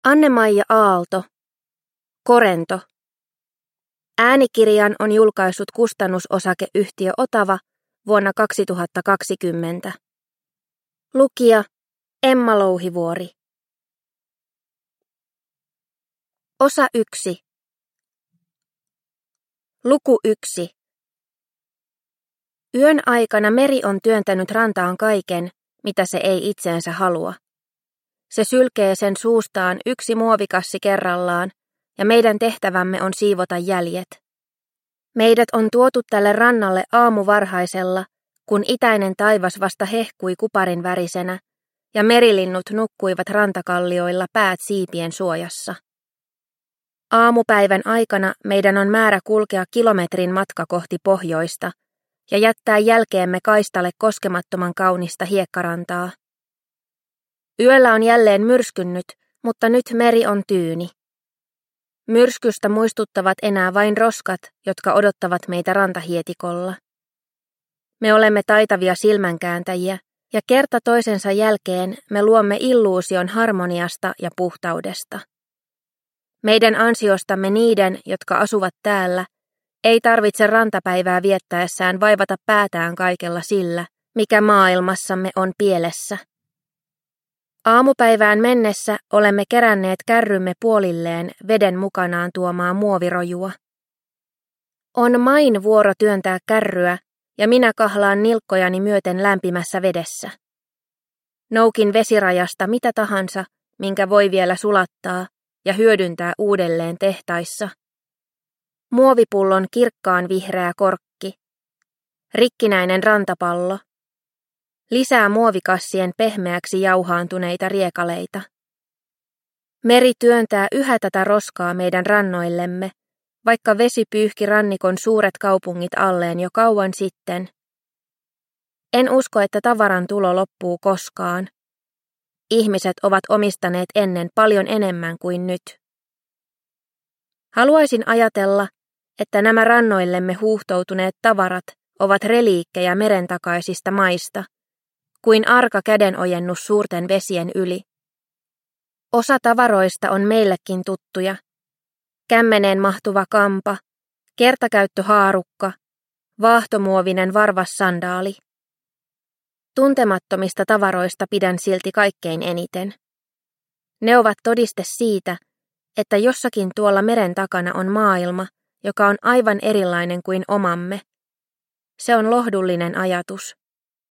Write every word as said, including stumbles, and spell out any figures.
Anne-Maija Aalto. Korento. Äänikirjan on julkaissut kustannusosakeyhtiö Otava vuonna kaksituhattakaksikymmentä. Lukija Emma Louhivuori. Osa yksi. Luku yksi. Yön aikana meri on työntänyt rantaan kaiken, mitä se ei itseensä halua. Se sylkee sen suustaan yksi muovikassi kerrallaan, ja meidän tehtävämme on siivota jäljet. Meidät on tuotu tälle rannalle aamuvarhaisella, kun itäinen taivas vasta hehkui kuparin värisenä, ja merilinnut nukkuivat rantakallioilla päät siipien suojassa. Aamupäivän aikana meidän on määrä kulkea kilometrin matka kohti pohjoista ja jättää jälkeemme kaistalle koskemattoman kaunista hiekkarantaa. Yöllä on jälleen myrskynnyt, mutta nyt meri on tyyni. Myrskystä muistuttavat enää vain roskat, jotka odottavat meitä rantahietikolla. Me olemme taitavia silmänkääntäjiä, ja kerta toisensa jälkeen me luomme illuusion harmoniasta ja puhtaudesta. Meidän ansiostamme niiden, jotka asuvat täällä, ei tarvitse rantapäivää viettäessään vaivata päätään kaikella sillä, mikä maailmassamme on pielessä. Aamupäivään mennessä olemme keränneet kärrymme puolilleen veden mukanaan tuomaa muovirojua. On Main vuoro työntää kärryä, ja minä kahlaan nilkkojani myöten lämpimässä vedessä. Noukin vesirajasta mitä tahansa, minkä voi vielä sulattaa ja hyödyntää uudelleen tehtaissa. Muovipullon kirkkaan vihreä korkki. Rikkinäinen rantapallo. Lisää muovikassien pehmeäksi jauhaantuneita riekaleita. Meri työntää yhä tätä roskaa meidän rannoillemme, vaikka vesi pyyhki rannikon suuret kaupungit alleen jo kauan sitten. En usko, että tavaran tulo loppuu koskaan. Ihmiset ovat omistaneet ennen paljon enemmän kuin nyt. Haluaisin ajatella, että nämä rannoillemme huuhtoutuneet tavarat ovat reliikkejä meren takaisista maista, kuin arka kädenojennus suurten vesien yli. Osa tavaroista on meillekin tuttuja. Kämmeneen mahtuva kampa, kertakäyttöhaarukka, vaahtomuovinen varvassandaali. Tuntemattomista tavaroista pidän silti kaikkein eniten. Ne ovat todiste siitä, että jossakin tuolla meren takana on maailma, joka on aivan erilainen kuin omamme. Se on lohdullinen ajatus.